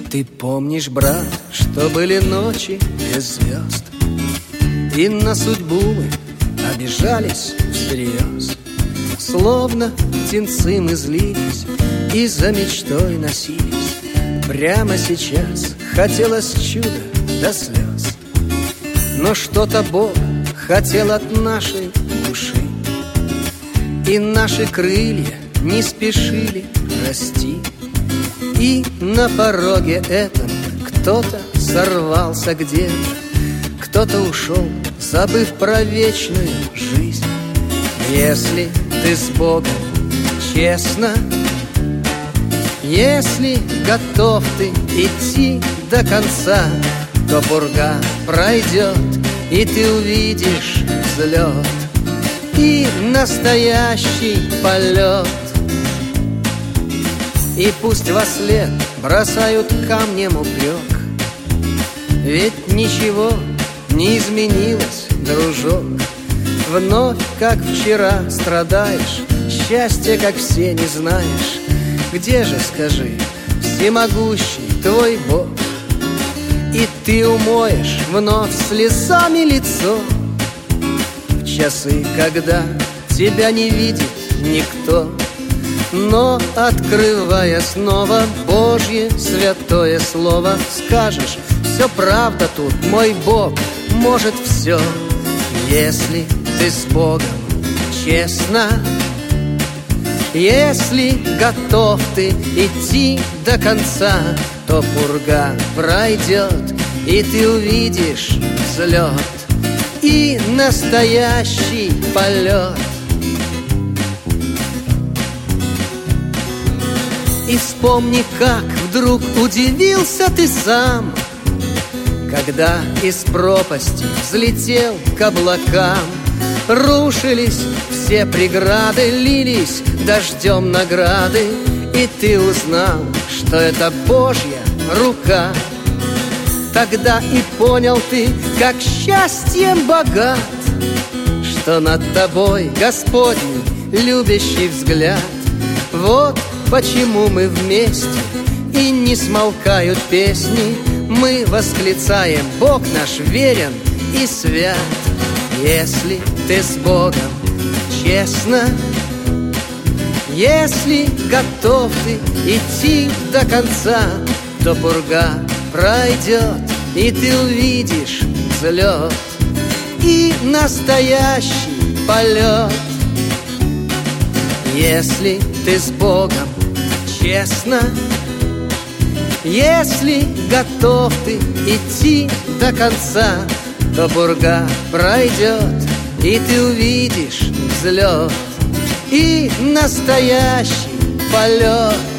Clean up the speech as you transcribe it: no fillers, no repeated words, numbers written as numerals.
Ты помнишь, брат, что были ночи без звезд, и на судьбу мы обижались всерьез. Словно птенцы мы злились и за мечтой носились. Прямо сейчас хотелось чуда до слез. Но что-то Бог хотел от нашей души, и наши крылья не спешили расти. И на пороге этом кто-то сорвался где-то, кто-то ушел, забыв про вечную жизнь. Если ты с Богом честно, если готов ты идти до конца, то пурга пройдет, и ты увидишь взлет и настоящий полет. И пусть во след бросают камнем упрек, ведь ничего не изменилось, дружок. Вновь, как вчера, страдаешь, счастья, как все, не знаешь. Где же, скажи, всемогущий твой Бог? И ты умоешь вновь слезами лицо в часы, когда тебя не видит никто. Но, открывая снова Божье святое слово, скажешь: все правда тут, мой Бог может все. Если ты с Богом честно, если готов ты идти до конца, то пурга пройдет, и ты увидишь взлет и настоящий полет. И вспомни, как вдруг удивился ты сам, когда из пропасти взлетел к облакам. Рушились все преграды, лились дождем награды, и ты узнал, что это Божья рука. Тогда и понял ты, как счастьем богат, что над тобой Господний любящий взгляд. Вот почему мы вместе, и не смолкают песни. Мы восклицаем: Бог наш верен и свят. Если ты с Богом честно, если готов ты идти до конца, то пурга пройдет, и ты увидишь взлет и настоящий полет. Если ты с Богом честно, если готов ты идти до конца, то пурга пройдет, и ты увидишь взлет и настоящий полет.